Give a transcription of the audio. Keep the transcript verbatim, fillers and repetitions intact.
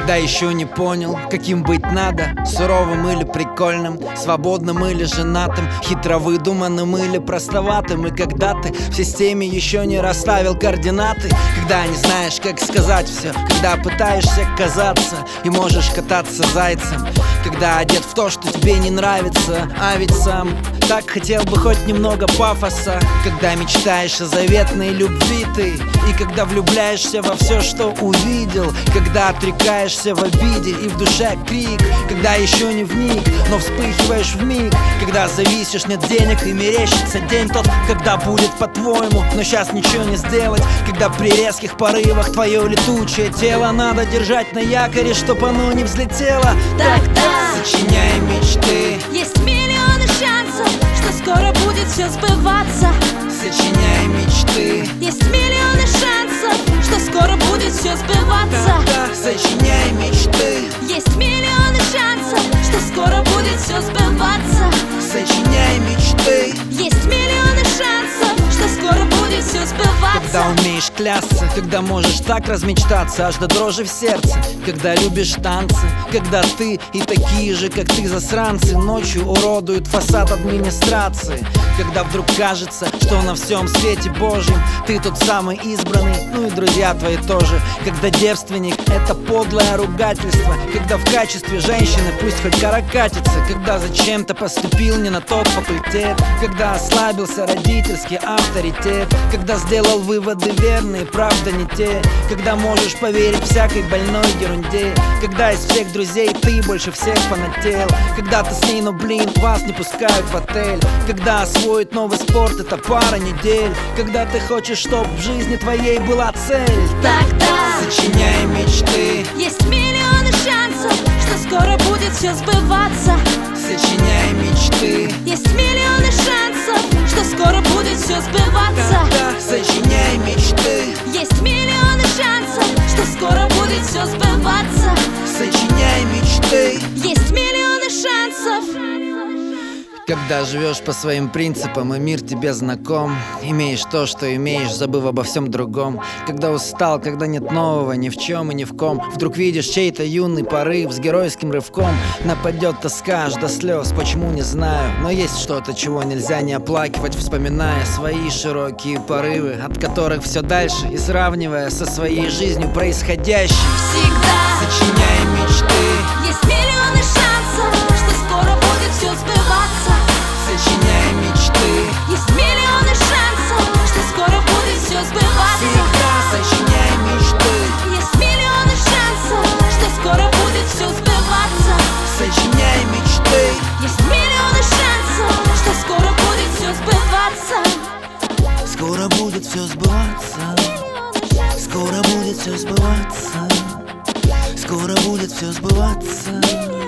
Когда еще не понял, каким быть надо, суровым или прикольным, свободным или женатым, хитро выдуманным или простоватым. И когда ты в системе еще не расставил координаты, когда не знаешь, как сказать все, когда пытаешься казаться и можешь кататься зайцем, когда одет в то, что тебе не нравится, а ведь сам так хотел бы хоть немного пафоса. Когда мечтаешь о заветной любви ты, и когда влюбляешься во все, что увидел, когда отрекаешься в обиде и в душе крик, когда еще не вник, но вспыхиваешь вмиг, когда зависишь, нет денег и мерещится день тот, когда будет по-твоему, но сейчас ничего не сделать, когда при резких порывах твое летучее тело надо держать на якоре, чтоб оно не взлетело. Тогда сочиняй мечты, есть миллионы шансов, что скоро будет все сбываться. Сочиняй мечты, есть миллионы шансов, что скоро будет все сбываться. тогда сочиняй мечты, есть миллионы шансов, что скоро будет все сбываться. сочиняй мечты. Есть миллионы шансов, что скоро будет все сбываться. Когда умеешь клясться, когда можешь так размечтаться аж до дрожи в сердце, когда любишь танцы, когда ты и такие же, как ты, засранцы ночью уродуют фасад администрации, когда вдруг кажется, что на всем свете Божьем ты тот самый избранный, ну и друзья твои тоже, когда девственник — это подлое ругательство, когда в качестве женщины пусть хоть каракатица, когда зачем-то поступил не на тот факультет, когда ослабился родительский авторитет, когда сделал выводы верные, правда не те, когда можешь поверить всякой больной ерунде, когда из всех друзей ты больше всех фанател, когда ты с ней, но блин, вас не пускают в отель, когда освоить новый спорт — это пара недель, когда ты хочешь, чтоб в жизни твоей была цель. Тогда сочиняй мечты, есть миллионы шансов, что скоро будет все сбываться. сочиняй мечты, Есть миллионы шансов, что скоро будет все сбываться. тогда сочиняй мечты, Есть миллионы шансов, что скоро будет все сбываться. сочиняй мечты. Есть миллионы шансов. Когда живешь по своим принципам и мир тебе знаком, имеешь то, что имеешь, забыв обо всем другом. Когда устал, когда нет нового ни в чем и ни в ком, вдруг видишь чей-то юный порыв с геройским рывком. Нападет тоска аж до слез, почему не знаю, но есть что-то, чего нельзя не оплакивать, вспоминая свои широкие порывы, от которых все дальше, и сравнивая со своей жизнью происходящим. Всегда Сочиняй мечты, есть миллионы шансов, что скоро будет все сбываться. сочиняй мечты, Есть миллионы шансов, что скоро будет все сбываться. всегда сочиняй мечты, Есть миллионы шансов, что скоро будет все сбываться. сочиняй мечты. Есть миллионы шансов, что скоро будет все сбываться. Скоро будет все сбываться, скоро будет все сбываться, скоро будет все сбываться.